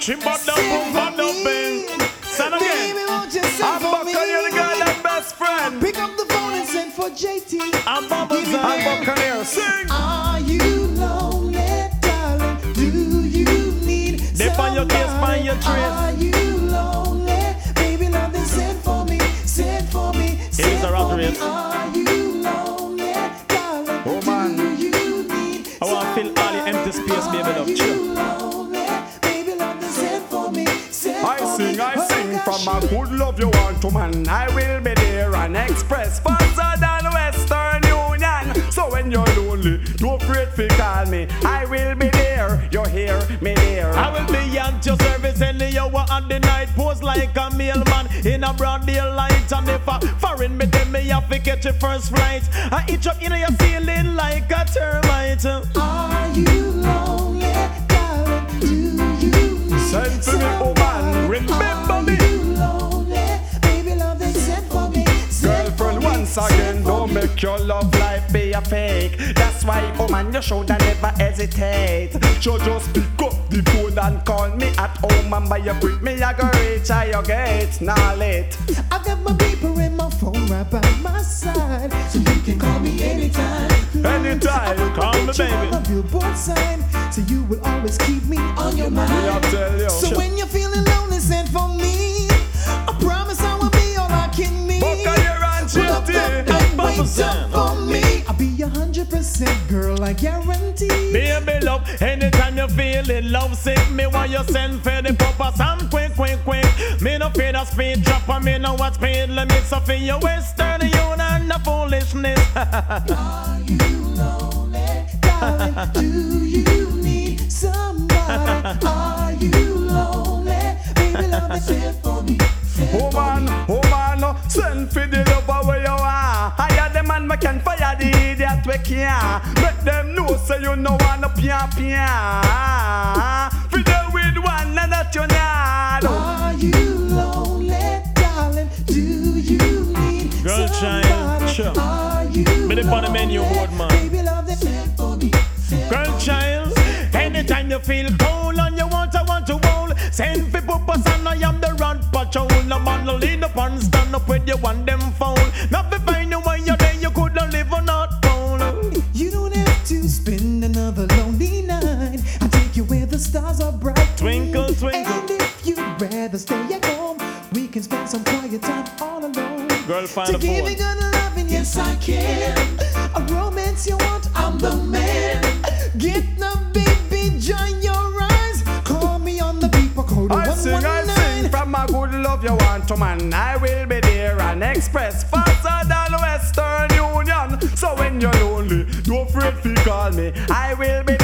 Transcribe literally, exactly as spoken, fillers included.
Chimbada boom, bada bing. Son again. I'm back on you, the girl and best friend. Pick up the phone and send for J T. I'm Bubbles. I'm back on here. Sing. Are you lonely, darling? Do you need Dip on your case, find your trace. Are you lonely? Baby, love, then send for me. Send for me. Send for me. Are you lonely, darling? Oh man. Do you need I want to fill all the empty space, baby. Love. Chill. I sing, I sing from a good love you want to man. I will be there and express faster than Western Union. So when you're lonely, don't afraid to call me. I will be there, you hear me there. I will be at your service any hour of the night. Pose like a mailman in a broad daylight. And if a foreign me, then me have to get your first flight. I itch up in your ceiling like a termite. Are you lonely, darling? Do you need send for me, oh man, remember me. Are you lonely? Baby, love, then send for me. Send Girlfriend, for once me. again, don't make your love life be a fake. That's why, oh man, you should never hesitate. So just pick up the phone and call me at home. And by your quick, me I go reach at your gate. Now late. I've got my beeper and my phone right by my side, so you can call me anytime. Anytime, call me, baby. On a billboard sign, so you will always keep me on your mind. Me I tell you. So when you're feeling lonely, send for me. I promise I will be all I can need. Book a year and Pull up G T. that night, wait up for me. I'll be a hundred percent girl, I guarantee. Baby love, anytime you feeling love sick, me want you send for the papa some quick, quick, quick. Me no fear the speed drop, and me no what speed limits. So for your Western Union, the foolishness. Are you lonely, darling? Do you need somebody? Are you lonely? Baby, love me, send for me. Oh man, oh man, send for the lover where you are. Hire them and me can fire the idiot we can. Make them know say you no wanna pia pia. Fiddle with one and that you not. Are you lonely, darling? Do you need Girl, somebody? child, sure. Are you Me dey on the menu board, man. Baby, love them, send for me. Girl child, anytime you feel cold and you want, I want to roll. Send for purpose and I am the rod patrol. No man no lean up and stand up with you and them phone. Not be find you when you're there, you could not live or not phone. You don't have to spend another lonely night. I'll take you where the stars are bright. Twinkle, twinkle. And if you'd rather stay at home, we can spend some quiet time all alone. Girl, find to a give phone. you good loving, yes I can. A romance you want, I'm the man. Get the baby, join your eyes. Call me on the people code I sing, I sing from a good love you want to man. I will be there and express faster than Western Union. So when you're lonely, don't afraid to call me. I will be